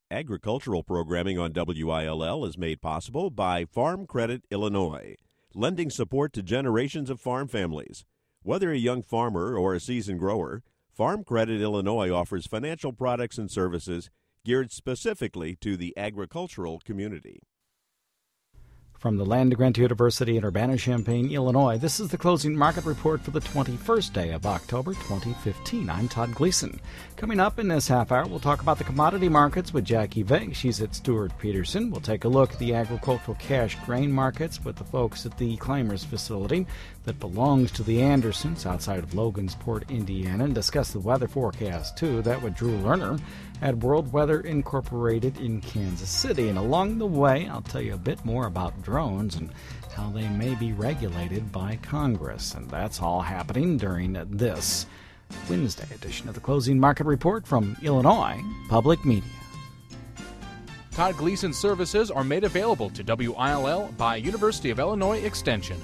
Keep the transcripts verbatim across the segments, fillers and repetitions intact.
Agricultural programming on W I L L is made possible by Farm Credit Illinois, lending support to generations of farm families. Whether a young farmer or a seasoned grower, Farm Credit Illinois offers financial products and services geared specifically to the agricultural community. From the Land-Grant University in Urbana-Champaign, Illinois, this is the closing market report for the twenty-first day of October twenty fifteen. I'm Todd Gleason. Coming up in this half hour, we'll talk about the commodity markets with Jackie Veg. She's at Stewart Peterson. We'll take a look at the agricultural cash grain markets with the folks at the Climers facility that belongs to the Andersons outside of Logansport, Indiana, and discuss the weather forecast, too. That with Drew Lerner at World Weather Incorporated in Kansas City. And along the way, I'll tell you a bit more about drones and how they may be regulated by Congress. And that's all happening during this Wednesday edition of the Closing Market Report from Illinois Public Media. Todd Gleason services are made available to W I L L by University of Illinois Extension.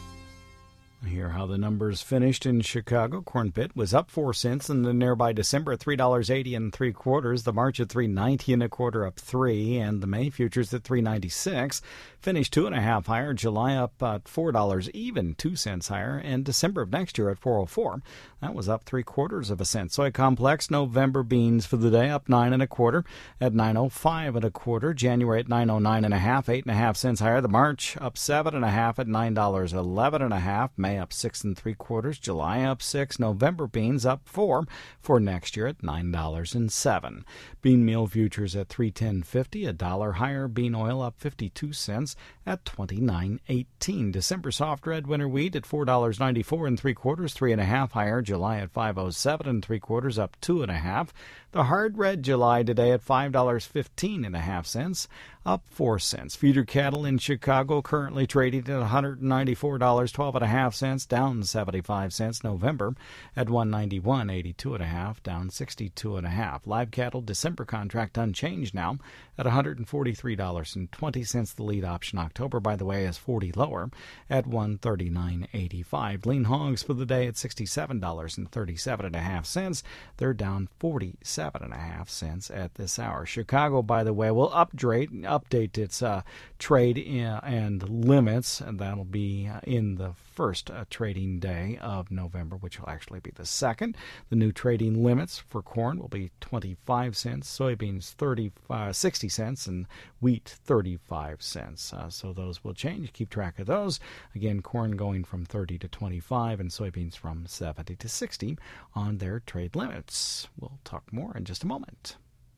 Hear how the numbers finished in Chicago. Corn pit was up four cents in the nearby December at three dollars eighty and three quarters. The March at three ninety and a quarter, up three, and the May futures at three ninety six. Finished two and a half higher. July up at four dollars even, two cents higher, and December of next year at four oh four. That was up three quarters of a cent. Soy complex November beans for the day up nine and a quarter at nine oh five and a quarter. January at nine oh nine and a half, eight and a half cents higher. The March up seven and a half at nine dollars eleven and a half. May up six and three quarters. July up six. November beans up four for next year at nine dollars and seven. Bean meal futures at three ten fifty, a dollar higher. Bean oil up fifty-two cents at twenty-nine eighteen. December soft red winter wheat at four dollars ninety-four and three quarters, three and a half higher. July at five oh seven and three quarters, up two and a half. The hard red July today at five dollars fifteen and a half cents, up four cents. Feeder cattle in Chicago currently trading at one hundred ninety-four dollars and twelve and a half cents, down seventy-five cents. November at one ninety-one eighty-two and a half, down sixty-two and a half. Live cattle December contract unchanged now at one hundred forty-three dollars and twenty cents. The lead option October, by the way, is forty lower at one thirty-nine eighty-five. Lean hogs for the day at sixty-seven dollars and thirty-seven and a half cents. They're down forty-seven and a half cents at this hour. Chicago, by the way, will update update its uh, trade in, and limits, and that'll be uh, in the first uh, trading day of November, which will actually be the second. The new trading limits for corn will be twenty-five cents, soybeans thirty, uh, sixty cents, and wheat thirty-five cents. Uh, so those will change. Keep track of those. Again, corn going from thirty to twenty-five and soybeans from seventy to sixty on their trade limits. We'll talk more in just a moment.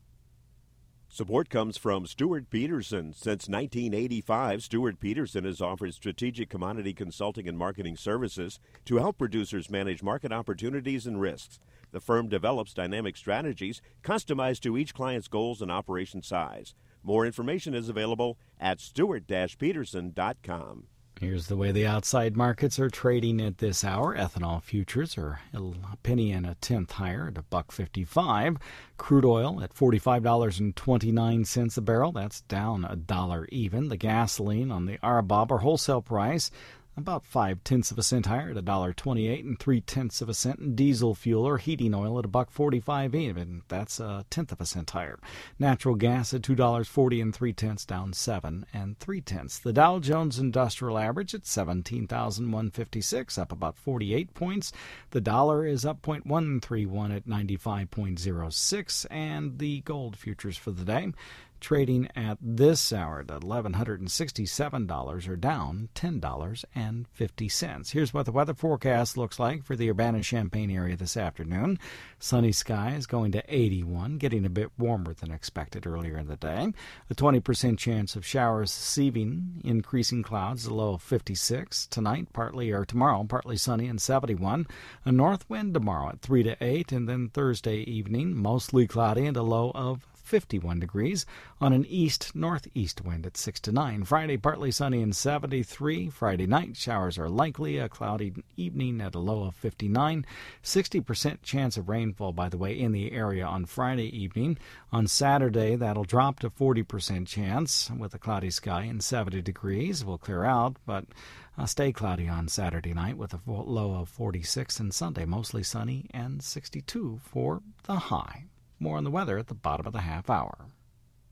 Support comes from Stewart Peterson. Since nineteen eighty-five, Stewart Peterson has offered strategic commodity consulting and marketing services to help producers manage market opportunities and risks. The firm develops dynamic strategies customized to each client's goals and operation size. More information is available at stewart dash peterson dot com. Here's the way the outside markets are trading at this hour. Ethanol futures are a penny and a tenth higher at a buck fifty-five. Crude oil at forty-five dollars and twenty-nine cents a barrel. That's down a dollar even. The gasoline on the R B O B, or wholesale price, about five tenths of a cent higher at a dollar twenty-eight and three tenths of a cent. And diesel fuel or heating oil at a buck forty-five even. That's a tenth of a cent higher. Natural gas at two dollars forty and three tenths, down seven and three tenths. The Dow Jones Industrial Average at seventeen thousand one hundred fifty-six, up about forty-eight points. The dollar is up zero point one three one at ninety-five point zero six, and the gold futures for the day, trading at this hour at one thousand one hundred sixty-seven dollars, or down ten dollars and fifty cents. Here's what the weather forecast looks like for the Urbana-Champaign area this afternoon. Sunny skies going to eighty-one, getting a bit warmer than expected earlier in the day. A twenty percent chance of showers this evening, increasing clouds, a low of fifty-six. Tonight, partly or tomorrow, partly sunny and seventy-one. A north wind tomorrow at three to eight, and then Thursday evening, mostly cloudy and a low of fifty-one degrees on an east-northeast wind at six to nine. Friday, partly sunny and seventy-three. Friday night, showers are likely. A cloudy evening at a low of fifty-nine. sixty percent chance of rainfall, by the way, in the area on Friday evening. On Saturday, that'll drop to forty percent chance with a cloudy sky and seventy degrees. Will clear out, but uh, stay cloudy on Saturday night with a low of forty-six. And Sunday, mostly sunny and sixty-two for the high. More on the weather at the bottom of the half hour.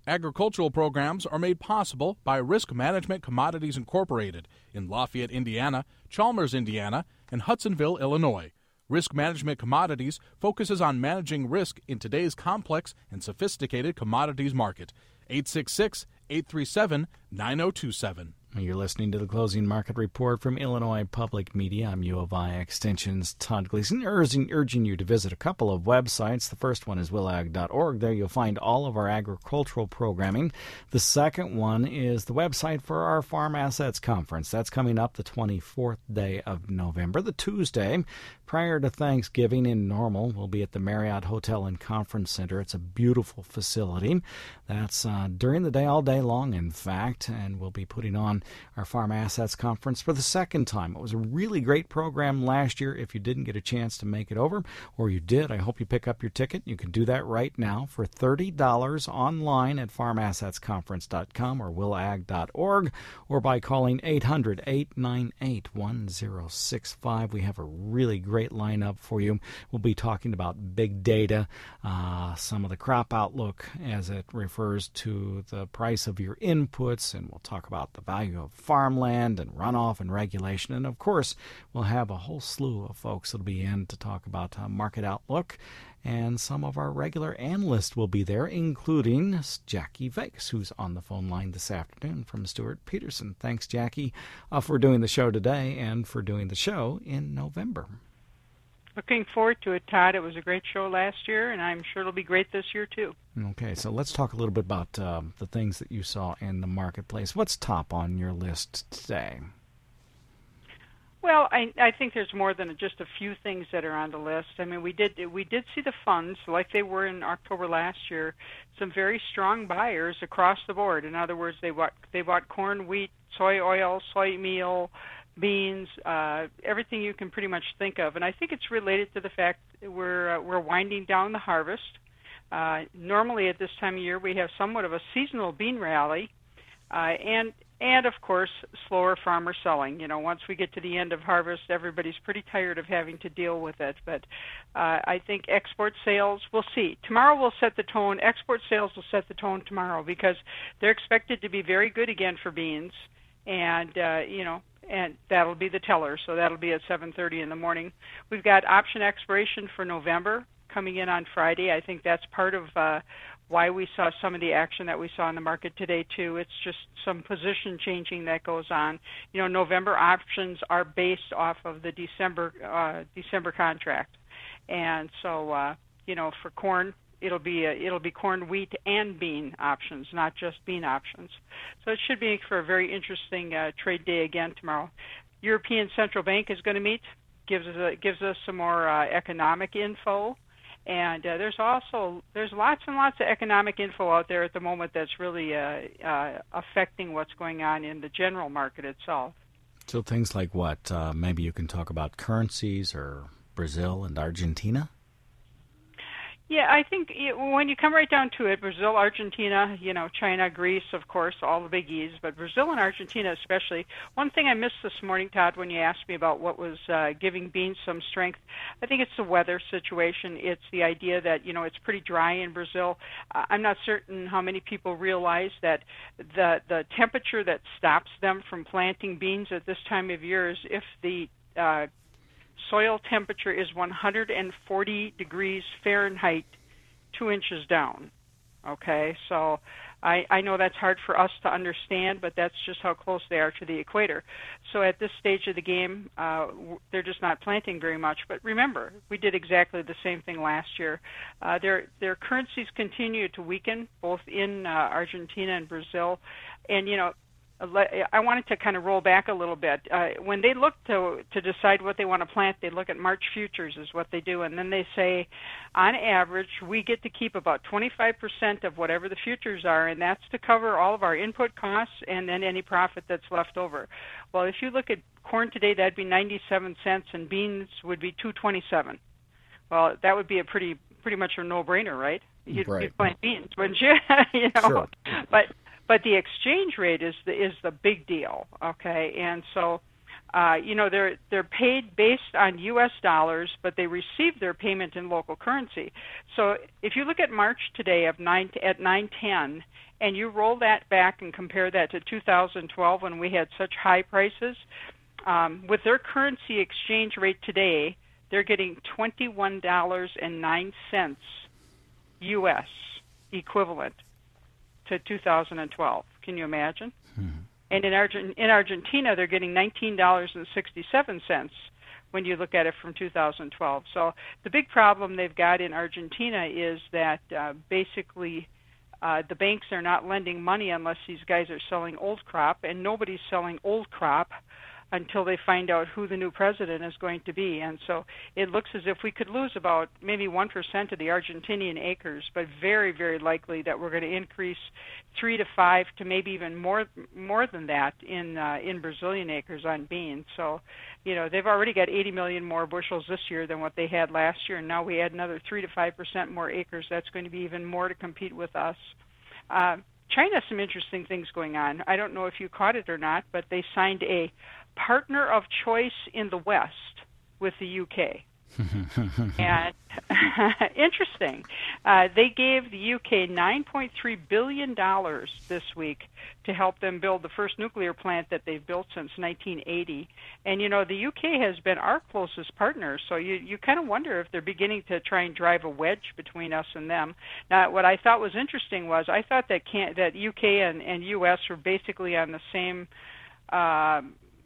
Agricultural programs are made possible by Risk Management Commodities Incorporated in Lafayette, Indiana, Chalmers, Indiana, and Hudsonville, Illinois. Risk Management Commodities focuses on managing risk in today's complex and sophisticated commodities market. eight six six, eight three seven, nine zero two seven. You're listening to the Closing Market Report from Illinois Public Media. I'm U of I Extension's Todd Gleason, urging, urging you to visit a couple of websites. The first one is willag dot org. There you'll find all of our agricultural programming. The second one is the website for our Farm Assets Conference. That's coming up the twenty-fourth day of November, the Tuesday prior to Thanksgiving in Normal. We'll be at the Marriott Hotel and Conference Center. It's a beautiful facility. That's uh, during the day, all day long, in fact, and we'll be putting on our Farm Assets Conference for the second time. It was a really great program last year. If you didn't get a chance to make it over, or you did, I hope you pick up your ticket. You can do that right now for thirty dollars online at farm assets conference dot com or willag dot org, or by calling eight hundred, eight nine eight, one zero six five. We have a really great lineup for you. We'll be talking about big data, uh, some of the crop outlook as it refers to the price of your inputs, and we'll talk about the value of farmland and runoff and regulation. And, of course, we'll have a whole slew of folks that'll be in to talk about uh, market outlook. And some of our regular analysts will be there, including Jackie Vegas, who's on the phone line this afternoon from Stuart Peterson. Thanks, Jackie, uh, for doing the show today and for doing the show in November. Looking forward to it, Todd. It was a great show last year, and I'm sure it'll be great this year, too. Okay, so let's talk a little bit about uh, the things that you saw in the marketplace. What's top on your list today? Well, I, I think there's more than just a few things that are on the list. I mean, we did we did see the funds, like they were in October last year, some very strong buyers across the board. In other words, they bought, they bought corn, wheat, soy oil, soy meal, beans, uh, everything you can pretty much think of. And I think it's related to the fact that we're, uh, we're winding down the harvest. Uh, normally at this time of year we have somewhat of a seasonal bean rally, uh, and and of course slower farmer selling. You know, once we get to the end of harvest, everybody's pretty tired of having to deal with it. But uh, I think export sales, we'll see. Tomorrow will set the tone. Export sales will set the tone tomorrow because they're expected to be very good again for beans, and uh, you know. And that'll be the teller, so that'll be at seven thirty in the morning. We've got option expiration for November coming in on Friday. I think that's part of uh, why we saw some of the action that we saw in the market today, too. It's just some position changing that goes on. You know, November options are based off of the December uh, December contract. And so, uh, you know, for corn, It'll be a, it'll be corn, wheat, and bean options, not just bean options. So it should be for a very interesting uh, trade day again tomorrow. European Central Bank is going to meet, gives us a, gives us some more uh, economic info, and uh, there's also there's lots and lots of economic info out there at the moment that's really uh, uh, affecting what's going on in the general market itself. So things like what? Uh, maybe you can talk about currencies or Brazil and Argentina. Yeah, I think it, when you come right down to it, Brazil, Argentina, you know, China, Greece, of course, all the biggies, but Brazil and Argentina especially. One thing I missed this morning, Todd, when you asked me about what was uh, giving beans some strength, I think it's the weather situation. It's the idea that, you know, it's pretty dry in Brazil. Uh, I'm not certain how many people realize that the the temperature that stops them from planting beans at this time of year is if the uh, soil temperature is one hundred forty degrees Fahrenheit, two inches down. Okay, so I, I know that's hard for us to understand, but that's just how close they are to the equator. So at this stage of the game, uh, they're just not planting very much. But remember, we did exactly the same thing last year. Uh, their their currencies continue to weaken, both in uh, Argentina and Brazil, and you know. I wanted to kind of roll back a little bit. Uh, when they look to to decide what they want to plant, they look at March futures is what they do, and then they say, on average, we get to keep about twenty-five percent of whatever the futures are, and that's to cover all of our input costs and then any profit that's left over. Well, if you look at corn today, that'd be ninety-seven cents, and beans would be two twenty-seven. Well, that would be a pretty pretty much a no-brainer, right? You'd, right. you'd plant beans, wouldn't you? you know, sure. but. But the exchange rate is the is the big deal, okay? And so Uh, you know, they're they're paid based on U S dollars, but they receive their payment in local currency. So if you look at March today of nine at nine ten, and you roll that back and compare that to two thousand twelve when we had such high prices, um, with their currency exchange rate today, they're getting twenty-one dollars and nine cents U S equivalent to two thousand twelve. Can you imagine? Hmm. And in, Argent- in Argentina, they're getting nineteen dollars and sixty-seven cents when you look at it from two thousand twelve. So the big problem they've got in Argentina is that uh, basically uh, the banks are not lending money unless these guys are selling old crop, and nobody's selling old crop until they find out who the new president is going to be. And so it looks as if we could lose about maybe one percent of the Argentinian acres, but very, very likely that we're going to increase three to five to maybe even more more than that in uh, in Brazilian acres on beans. So, you know, they've already got eighty million more bushels this year than what they had last year, and now we add another three to five percent more acres. That's going to be even more to compete with us. Uh, China has some interesting things going on. I don't know if you caught it or not, but they signed a partner of choice in the West with the U K. And interesting, uh, they gave the U K nine point three billion dollars this week to help them build the first nuclear plant that they've built since nineteen eighty. And, you know, the U K has been our closest partner, so you, you kind of wonder if they're beginning to try and drive a wedge between us and them. Now, what I thought was interesting was I thought that can, that U K and, and U S were basically on the same uh,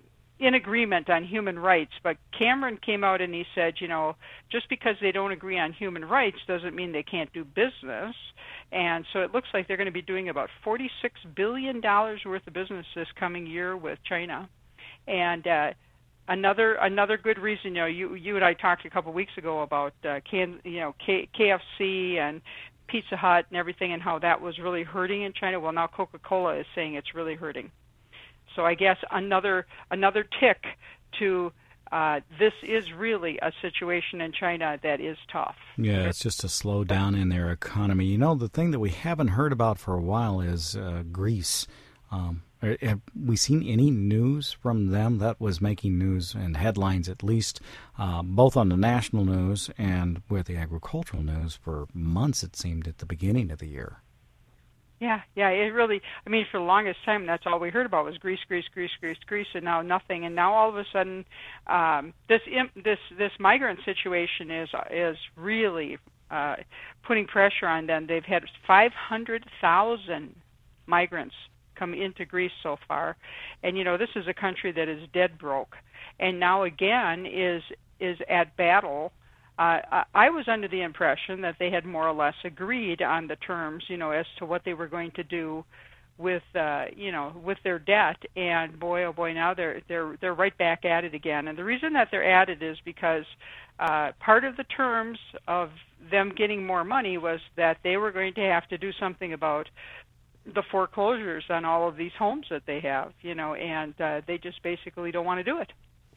in agreement on human rights, but Cameron came out and he said, you know, just because they don't agree on human rights doesn't mean they can't do business. And so it looks like they're going to be doing about forty-six billion dollars worth of business this coming year with China. And uh, another another good reason, you know, you you and I talked a couple of weeks ago about uh, can you know K, KFC and Pizza Hut and everything, and how that was really hurting in China. Well, now Coca-Cola is saying it's really hurting. So I guess another another tick to uh, this is really a situation in China that is tough. Yeah, it's just a slowdown in their economy. You know, the thing that we haven't heard about for a while is uh, Greece. Um, have we seen any news from them? That was making news and headlines, at least, uh, both on the national news and with the agricultural news for months, it seemed, at the beginning of the year. Yeah, yeah, it really, I mean, for the longest time, that's all we heard about was Greece, Greece, Greece, Greece, Greece, and now nothing. And now all of a sudden, um, this this this migrant situation is is really uh, putting pressure on them. They've had five hundred thousand migrants come into Greece so far, and you know this is a country that is dead broke, and now again is is at battle. Uh, I was under the impression that they had more or less agreed on the terms, you know, as to what they were going to do with, uh, you know, with their debt. And boy, oh boy, now they're they're they're right back at it again. And the reason that they're at it is because uh, part of the terms of them getting more money was that they were going to have to do something about the foreclosures on all of these homes that they have, you know, and uh, they just basically don't want to do it.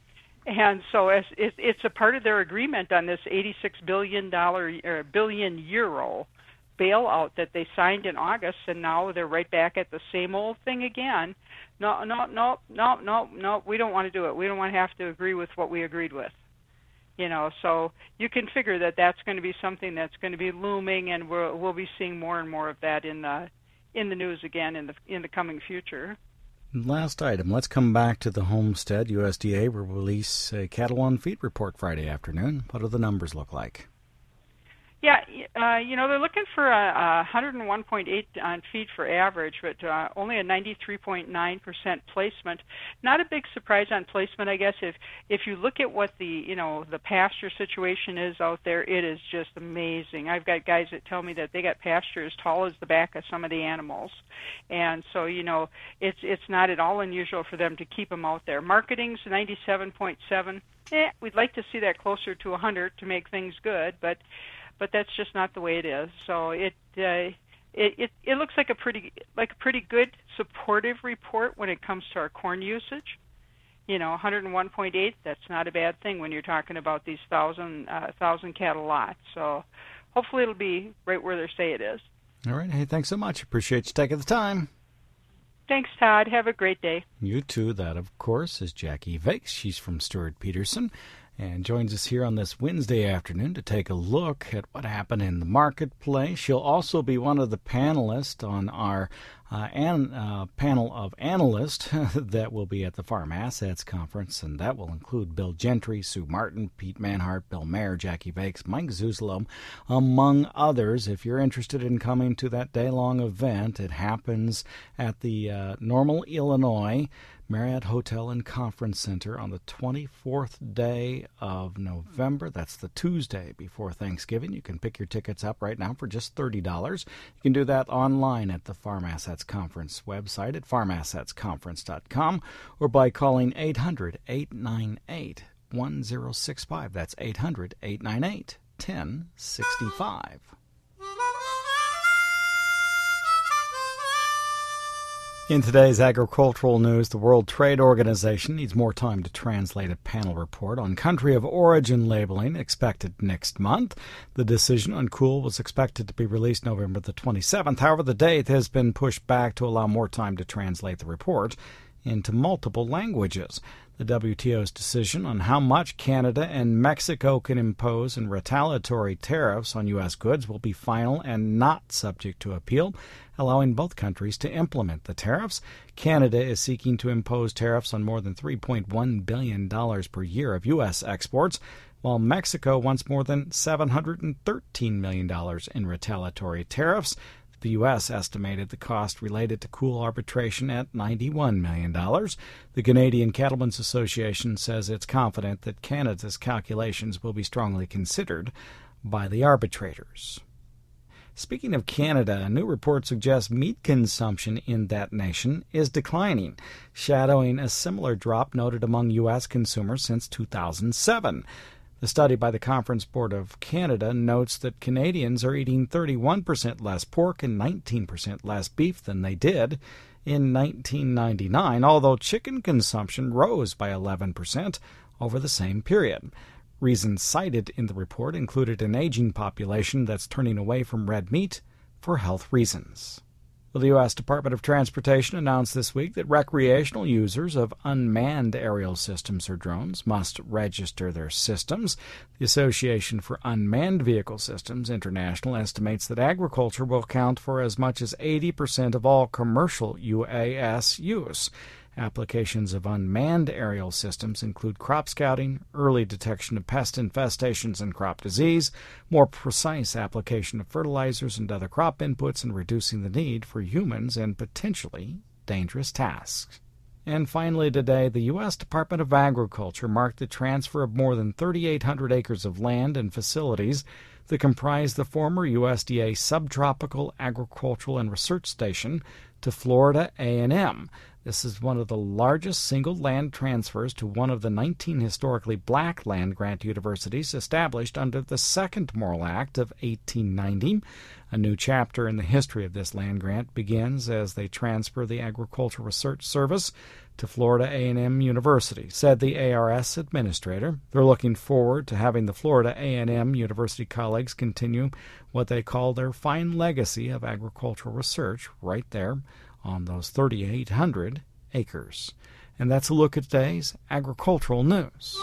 And so as it, it's a part of their agreement on this eighty-six billion dollars or billion euro bailout that they signed in August, and now they're right back at the same old thing again. No, no, no, no, no, no, we don't want to do it. We don't want to have to agree with what we agreed with. You know, so you can figure that that's going to be something that's going to be looming, and we'll, we'll be seeing more and more of that in the in the news again in the in the coming future. Last item, let's come back to the homestead. U S D A will release a cattle on feed report Friday afternoon. What do the numbers look like? Yeah, uh, you know, they're looking for a, a one hundred one point eight on feed for average, but uh, only a ninety-three point nine percent placement. Not a big surprise on placement, I guess. If if you look at what the, you know, the pasture situation is out there, it is just amazing. I've got guys that tell me that they got pasture as tall as the back of some of the animals. And so, you know, it's it's not at all unusual for them to keep them out there. Marketing's ninety-seven point seven. Eh, we'd like to see that closer to one hundred to make things good, but but that's just not the way it is. So it, uh, it it it looks like a pretty like a pretty good supportive report when it comes to our corn usage. You know, one hundred one point eight. That's not a bad thing when you're talking about these thousand uh, thousand cattle lots. So hopefully it'll be right where they say it is. All right. Hey, thanks so much. Appreciate you taking the time. Thanks, Todd. Have a great day. You too. That, of course, is Jackie Vakes. She's from Stewart Peterson and joins us here on this Wednesday afternoon to take a look at what happened in the marketplace. She'll also be one of the panelists on our uh, an, uh, panel of analysts that will be at the Farm Assets Conference, and that will include Bill Gentry, Sue Martin, Pete Manhart, Bill Mayer, Jackie Vakes, Mike Zuzolo, among others. If you're interested in coming to that day-long event, it happens at the uh, Normal, Illinois Marriott Hotel and Conference Center on the twenty-fourth day of November. That's the Tuesday before Thanksgiving. You can pick your tickets up right now for just thirty dollars. You can do that online at the Farm Assets Conference website at farm assets conference dot com or by calling eight hundred, eight nine eight, one zero six five. That's eight hundred, eight nine eight, one zero six five. In today's agricultural news, the World Trade Organization needs more time to translate a panel report on country of origin labeling expected next month. The decision on C O O L was expected to be released November the twenty-seventh. However, the date has been pushed back to allow more time to translate the report into multiple languages. The W T O's decision on how much Canada and Mexico can impose in retaliatory tariffs on U S goods will be final and not subject to appeal, allowing both countries to implement the tariffs. Canada is seeking to impose tariffs on more than three point one billion dollars per year of U S exports, while Mexico wants more than seven hundred thirteen million dollars in retaliatory tariffs. The U S estimated the cost related to C O O L arbitration at ninety-one million dollars. The Canadian Cattlemen's Association says it's confident that Canada's calculations will be strongly considered by the arbitrators. Speaking of Canada, a new report suggests meat consumption in that nation is declining, shadowing a similar drop noted among U S consumers since two thousand seven. The study by the Conference Board of Canada notes that Canadians are eating thirty-one percent less pork and nineteen percent less beef than they did in nineteen ninety-nine, although chicken consumption rose by eleven percent over the same period. Reasons cited in the report included an aging population that's turning away from red meat for health reasons. Well, the U S Department of Transportation announced this week that recreational users of unmanned aerial systems or drones must register their systems. The Association for Unmanned Vehicle Systems International estimates that agriculture will account for as much as eighty percent of all commercial U A S use. Applications of unmanned aerial systems include crop scouting, early detection of pest infestations and crop disease, more precise application of fertilizers and other crop inputs, and reducing the need for humans in potentially dangerous tasks. And finally today, the U S Department of Agriculture marked the transfer of more than thirty-eight hundred acres of land and facilities that comprise the former U S D A Subtropical Agricultural and Research Station to Florida A and M. This is one of the largest single land transfers to one of the nineteen historically black land-grant universities established under the Second Morrill Act of eighteen ninety. A new chapter in the history of this land grant begins as they transfer the Agricultural Research Service to Florida A and M University, said the A R S administrator. They're looking forward to having the Florida A and M University colleagues continue what they call their fine legacy of agricultural research right there on those thirty-eight hundred acres. And that's a look at today's agricultural news.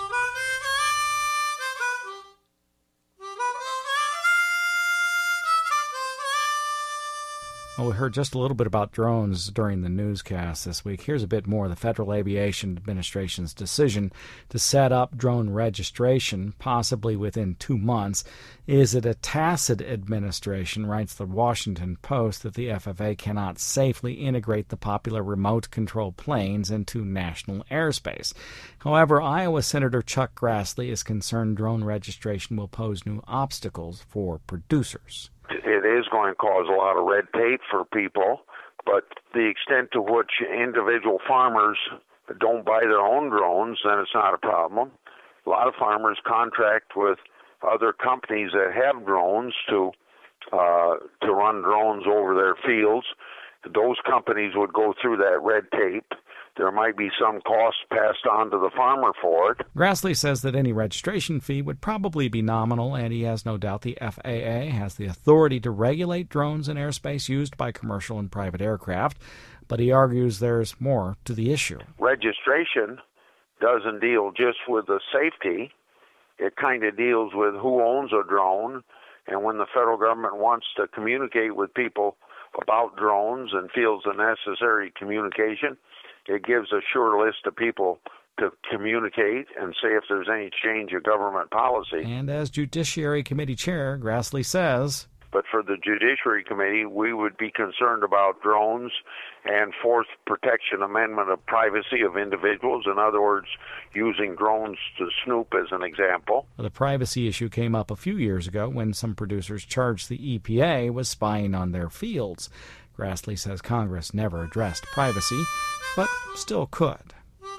Well, we heard just a little bit about drones during the newscast this week. Here's a bit more. The Federal Aviation Administration's decision to set up drone registration, possibly within two months. Is it a tacit administration, writes the Washington Post, that the F A A cannot safely integrate the popular remote-control planes into national airspace. However, Iowa Senator Chuck Grassley is concerned drone registration will pose new obstacles for producers. It is going to cause a lot of red tape for people, but the extent to which individual farmers don't buy their own drones, then it's not a problem. A lot of farmers contract with other companies that have drones to uh, to run drones over their fields. Those companies would go through that red tape there might be some cost passed on to the farmer for it. Grassley says that any registration fee would probably be nominal, and he has no doubt the F A A has the authority to regulate drones in airspace used by commercial and private aircraft, but he argues there's more to the issue. Registration doesn't deal just with the safety. It kind of deals with who owns a drone, and when the federal government wants to communicate with people about drones and feels the necessary communication, it gives a sure list of people to communicate and see if there's any change of government policy. And as Judiciary Committee Chair, Grassley says, but for the Judiciary Committee, we would be concerned about drones and Fourth Protection Amendment of privacy of individuals. In other words, using drones to snoop as an example. The privacy issue came up a few years ago when some producers charged the E P A with spying on their fields. Grassley says Congress never addressed privacy, but still could.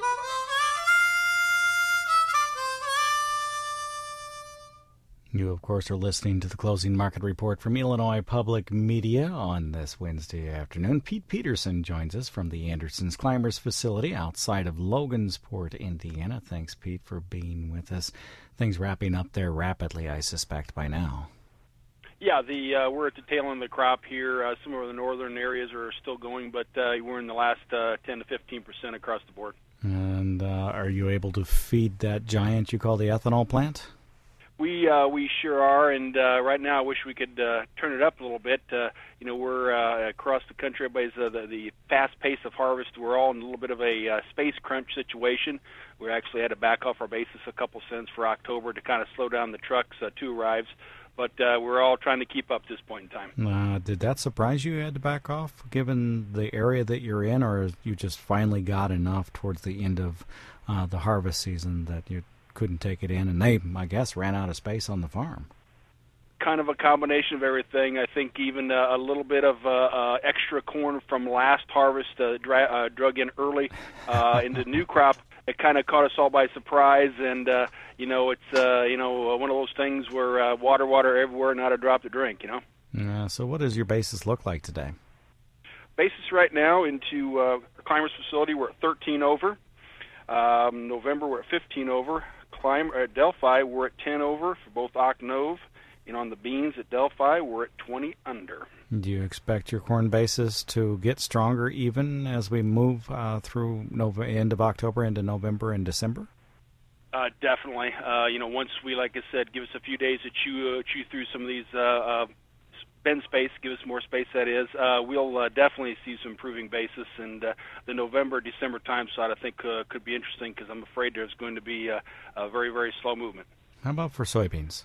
You, of course, are listening to the Closing Market Report from Illinois Public Media on this Wednesday afternoon. Pete Peterson joins us from the Andersons Climbers facility outside of Logansport, Indiana. Thanks, Pete, for being with us. Things wrapping up there rapidly, I suspect, by now. Yeah, the uh, we're at the tail end of the crop here. Uh, some of the northern areas are still going, but uh, we're in the last uh, ten to fifteen percent across the board. And uh, are you able to feed that giant you call the ethanol plant? We uh, we sure are, and uh, right now I wish we could uh, turn it up a little bit. Uh, you know, we're uh, across the country. Everybody's uh, the, the fast pace of harvest. We're all in a little bit of a uh, space crunch situation. We actually had to back off our basis a couple cents for October to kind of slow down the trucks uh, to arrives. But uh, we're all trying to keep up this point in time. Uh, did that surprise you? You had to back off, given the area that you're in, or you just finally got enough towards the end of uh, the harvest season that you couldn't take it in, and they, I guess, ran out of space on the farm? Kind of a combination of everything. I think even uh, a little bit of uh, uh, extra corn from last harvest uh, dry, uh, drug in early uh, into new crop. It kind of caught us all by surprise, and uh, you know, it's uh, you know one of those things where uh, water, water everywhere, not a drop to drink. You know. Uh, so, what does your basis look like today? Basis right now into uh, the Climbers facility, we're at thirteen over. Um, November, we're at fifteen over. Climb at Delphi, we're at ten over for both Ocnove, and on the beans at Delphi, we're at twenty under. Do you expect your corn basis to get stronger even as we move uh, through Nov- end of October into November and December? Uh, definitely. Uh, you know, once we, like I said, give us a few days to chew uh, chew through some of these uh, uh, spend space, give us more space, that is, uh, we'll uh, definitely see some improving basis. And uh, the November, December time slot, I think, uh, could be interesting because I'm afraid there's going to be uh, a very, very slow movement. How about for soybeans?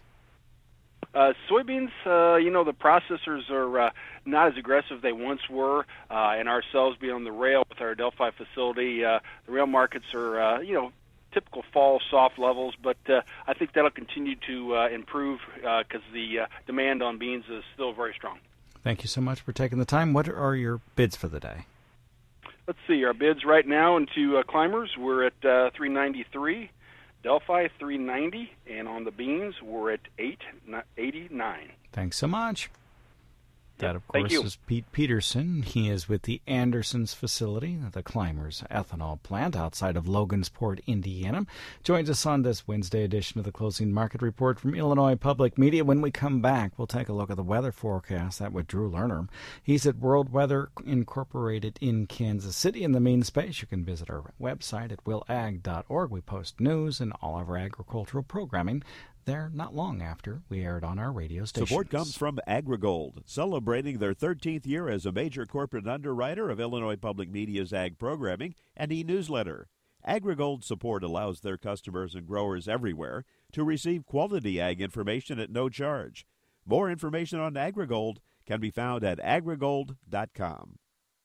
Uh, soybeans, uh, you know, the processors are uh, not as aggressive as they once were, uh, and ourselves being on the rail with our Delphi facility, uh, the rail markets are, uh, you know, typical fall soft levels, but uh, I think that'll continue to uh, improve because uh, the uh, demand on beans is still very strong. Thank you so much for taking the time. What are your bids for the day? Let's see, our bids right now into uh, Climbers, we're at uh, three ninety-three. Delphi three ninety, and on the beans we're at eight eighty-nine. Thanks so much. That, of Thank course, you. is Pete Peterson. He is with the Andersons facility, the Climbers ethanol plant outside of Logansport, Indiana. Joins us on this Wednesday edition of the Closing Market Report from Illinois Public Media. When we come back, we'll take a look at the weather forecast. That with Drew Lerner. He's at World Weather Incorporated in Kansas City. In the mean space, you can visit our website at will ag dot org. We post news and all of our agricultural programming there not long after we aired on our radio stations. Support comes from AgriGold, celebrating their thirteenth year as a major corporate underwriter of Illinois Public Media's ag programming and e-newsletter. AgriGold support allows their customers and growers everywhere to receive quality ag information at no charge. More information on AgriGold can be found at agrigold dot com.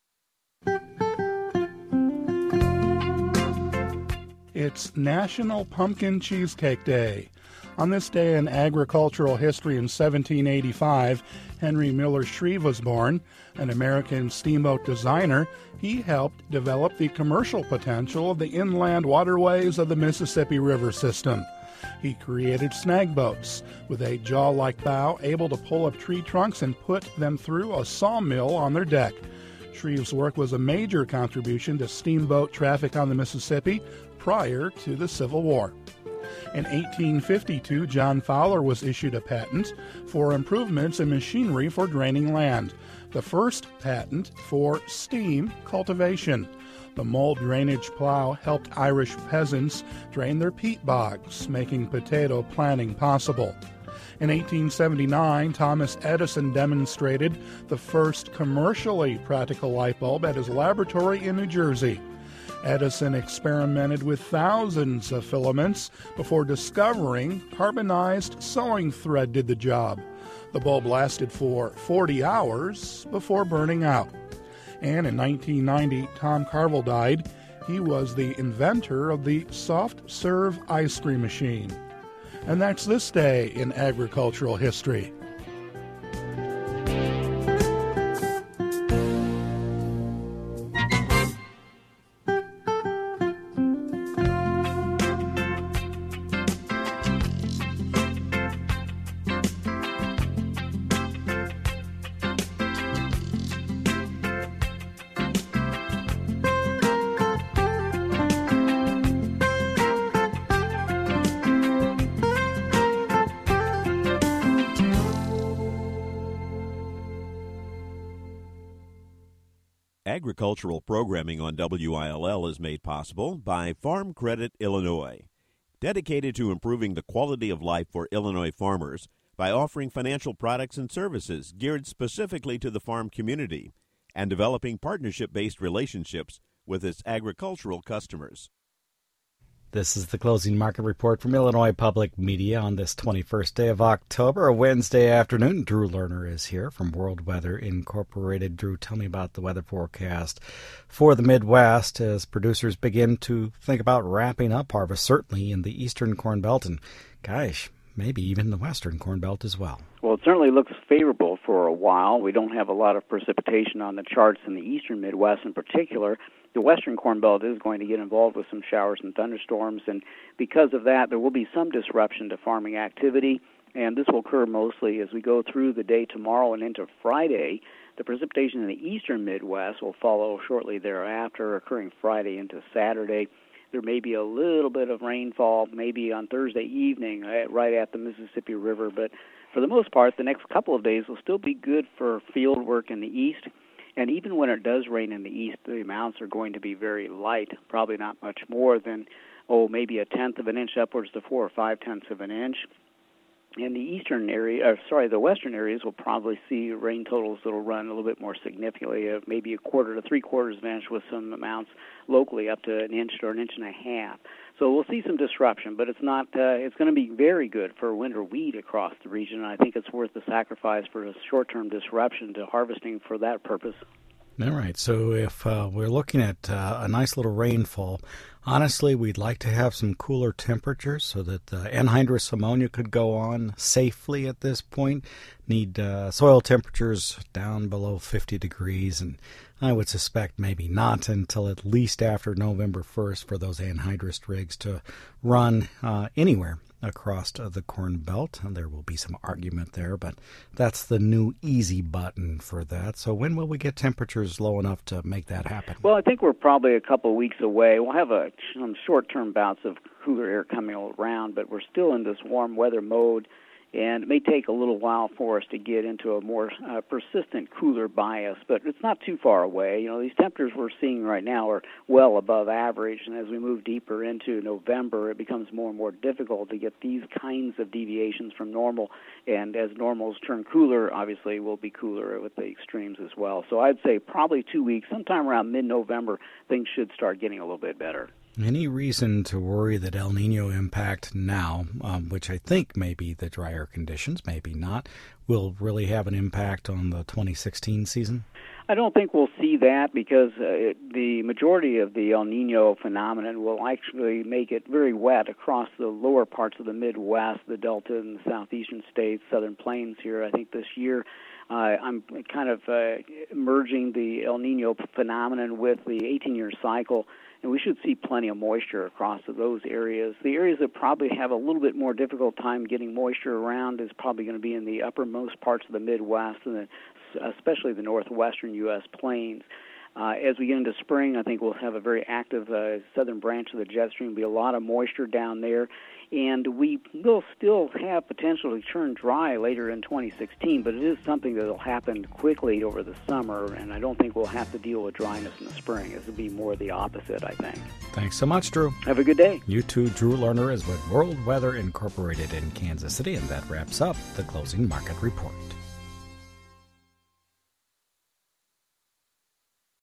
It's National Pumpkin Cheesecake Day. On this day in agricultural history in seventeen eighty-five, Henry Miller Shreve was born. An American steamboat designer, he helped develop the commercial potential of the inland waterways of the Mississippi River system. He created snag boats with a jaw-like bow able to pull up tree trunks and put them through a sawmill on their deck. Shreve's work was a major contribution to steamboat traffic on the Mississippi prior to the Civil War. In eighteen fifty-two, John Fowler was issued a patent for improvements in machinery for draining land, the first patent for steam cultivation. The mole drainage plow helped Irish peasants drain their peat bogs, making potato planting possible. In eighteen seventy-nine, Thomas Edison demonstrated the first commercially practical light bulb at his laboratory in New Jersey. Edison experimented with thousands of filaments before discovering carbonized sewing thread did the job. The bulb lasted for forty hours before burning out. And in nineteen ninety, Tom Carville died. He was the inventor of the soft-serve ice cream machine. And that's this day in agricultural history. Agricultural programming on W I L L is made possible by Farm Credit Illinois, dedicated to improving the quality of life for Illinois farmers by offering financial products and services geared specifically to the farm community and developing partnership-based relationships with its agricultural customers. This is the closing market report from Illinois Public Media on this twenty-first day of October, a Wednesday afternoon. Drew Lerner is here from World Weather Incorporated. Drew, tell me about the weather forecast for the Midwest as producers begin to think about wrapping up harvest, certainly in the eastern Corn Belt and, gosh, maybe even the western Corn Belt as well. Well, it certainly looks favorable for a while. We don't have a lot of precipitation on the charts in the eastern Midwest in particular. The western Corn Belt is going to get involved with some showers and thunderstorms, and because of that, there will be some disruption to farming activity, and this will occur mostly as we go through the day tomorrow and into Friday. The precipitation in the eastern Midwest will follow shortly thereafter, occurring Friday into Saturday. There may be a little bit of rainfall, maybe on Thursday evening, right at the Mississippi River, but for the most part, the next couple of days will still be good for field work in the east. And even when it does rain in the east, the amounts are going to be very light, probably not much more than, oh, maybe a tenth of an inch upwards to four or five tenths of an inch. In the eastern area, uh, sorry, the western areas will probably see rain totals that will run a little bit more significantly, uh, maybe a quarter to three quarters of an inch with some amounts locally up to an inch or an inch and a half. So we'll see some disruption, but it's not. Uh, it's going to be very good for winter wheat across the region, and I think it's worth the sacrifice for a short-term disruption to harvesting for that purpose. All right, so if uh, we're looking at uh, a nice little rainfall, honestly, we'd like to have some cooler temperatures so that the anhydrous ammonia could go on safely at this point. Need uh, soil temperatures down below fifty degrees, and I would suspect maybe not until at least after November first for those anhydrous rigs to run uh, anywhere across the Corn Belt. And there will be some argument there, but that's the new easy button for that. So when will we get temperatures low enough to make that happen? Well, I think we're probably a couple of weeks away. We'll have a, some short-term bouts of cooler air coming around, but we're still in this warm weather mode, and it may take a little while for us to get into a more uh, persistent cooler bias, but it's not too far away. You know, these temperatures we're seeing right now are well above average, and as we move deeper into November, it becomes more and more difficult to get these kinds of deviations from normal, and as normals turn cooler, obviously we'll be cooler with the extremes as well. So I'd say probably two weeks, sometime around mid-November, things should start getting a little bit better. Any reason to worry that El Nino impact now, um, which I think may be the drier conditions, maybe not, will really have an impact on the twenty sixteen season? I don't think we'll see that because uh, it, the majority of the El Nino phenomenon will actually make it very wet across the lower parts of the Midwest, the Delta and the southeastern states, southern plains here. I think this year uh, I'm kind of uh, merging the El Nino phenomenon with the eighteen-year cycle, and we should see plenty of moisture across those areas. The areas that probably have a little bit more difficult time getting moisture around is probably going to be in the uppermost parts of the Midwest and the especially the northwestern U S plains. Uh, as we get into spring, I think we'll have a very active uh, southern branch of the jet stream. There'll be a lot of moisture down there, and we will still have potential to turn dry later in twenty sixteen, but it is something that will happen quickly over the summer, and I don't think we'll have to deal with dryness in the spring. It will be more the opposite, I think. Thanks so much, Drew. Have a good day. You too. Drew Lerner is with World Weather Incorporated in Kansas City, and that wraps up the Closing Market Report.